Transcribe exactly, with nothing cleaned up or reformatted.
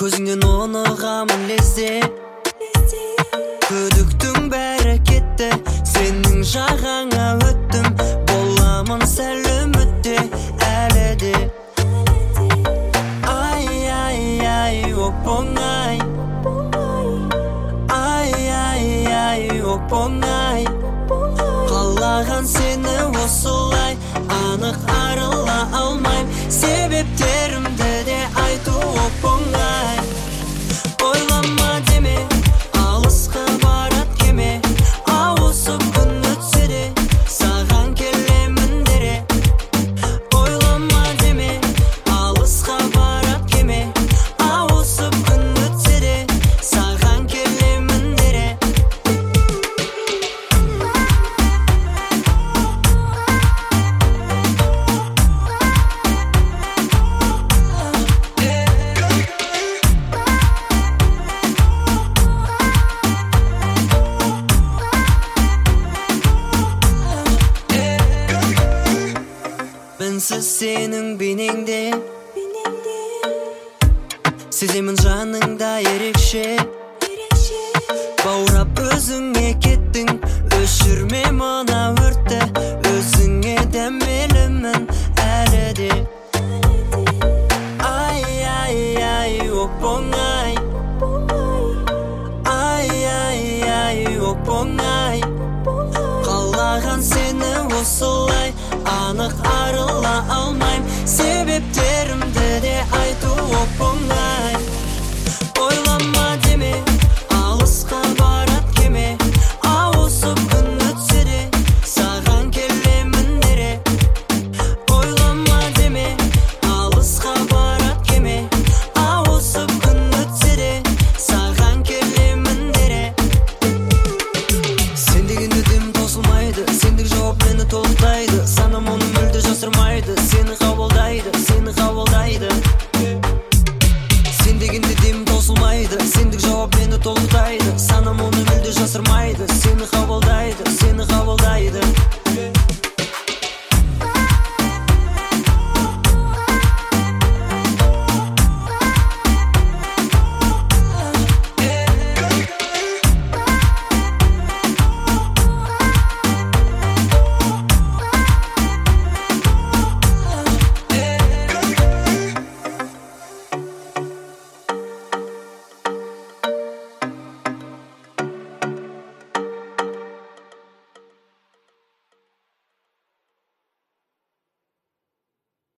Көзіңнен онығамын лезде, күдіктің бәрі кетті, сенің жағаңа өттім, боламын сәл үмітте әлі де. Ай, ай, ай, оп-оңай, ай, ай, ай, оп-оңай, қалаған сені осылай, анық арыла алмайм, себептерімді де айту оп-оңай. Ойлама деме, алысқа барат кеме, ауысып күн өтсе де, саған келемін дере. Ойлама деме, алысқа барат кеме, ауысып күн өтсе де, саған келемін дере. Мінсіз сенің бейнеңде, сеземін жаныңда ерекше, баурап өзіңе кеттің, өшірме мына өртті, өзіңе дәмелімін әлі де. Ай, ай, ай, оп-оңай, ай, ай, ай, оп-оңай, қалаған сені осылай, анық арыла алмайм, себептер